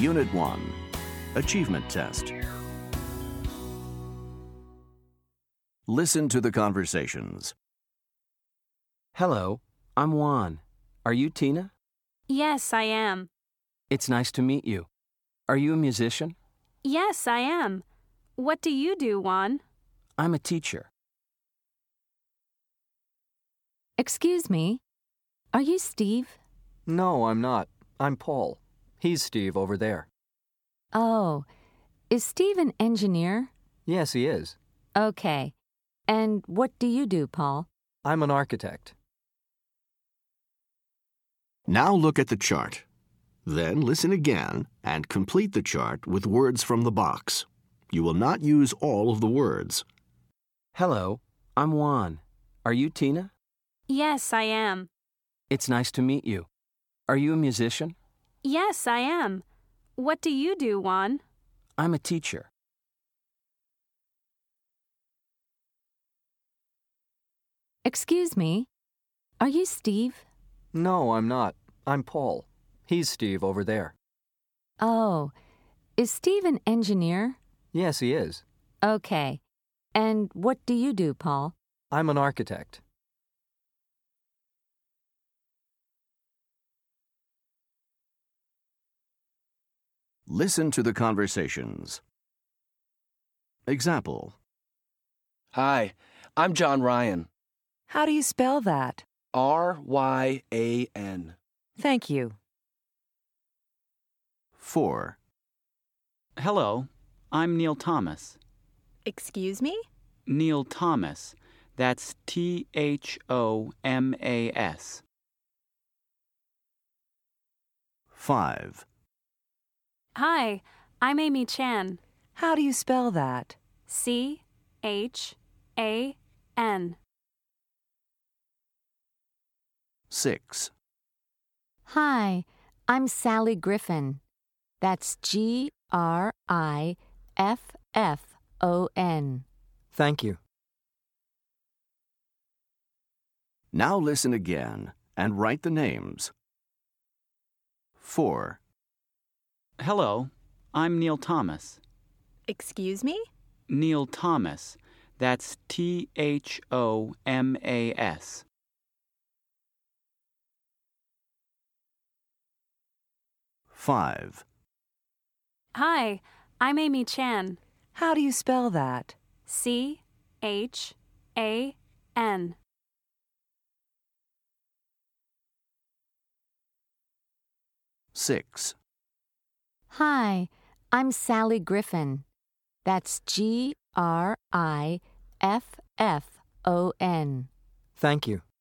Unit 1, Achievement Test. Listen to the conversations. Hello, I'm Juan. Are you Tina? Yes, I am. It's nice to meet you. Are you a musician? Yes, I am. What do you do, Juan? I'm a teacher. Excuse me, are you Steve? No, I'm not. I'm Paul. He's Steve over there. Oh, is Steve an engineer? Yes, he is. Okay. And what do you do, Paul? I'm an architect. Now look at the chart. Then listen again and complete the chart with words from the box. You will not use all of the words. Hello, I'm Juan. Are you Tina? Yes, I am. It's nice to meet you. Are you a musician? Yes, I am. What do you do, Juan? I'm a teacher. Excuse me, are you Steve? No, I'm not. I'm Paul. He's Steve over there. Oh, is Steve an engineer? Yes, he is. Okay. And what do you do, Paul? I'm an architect. Listen to the conversations. Example. Hi, I'm John Ryan. How do you spell that? Ryan. Thank you. 4. Hello, I'm Neil Thomas. Excuse me? Neil Thomas. That's Thomas. 5. Hi, I'm Amy Chan. How do you spell that? Chan. 6. Hi, I'm Sally Griffin. That's Griffon. Thank you. Now listen again and write the names. 4. Hello, I'm Neil Thomas. Excuse me? Neil Thomas. That's Thomas. 5. Hi, I'm Amy Chan. How do you spell that? Chan. 6. Hi, I'm Sally Griffin. That's Griffon. Thank you.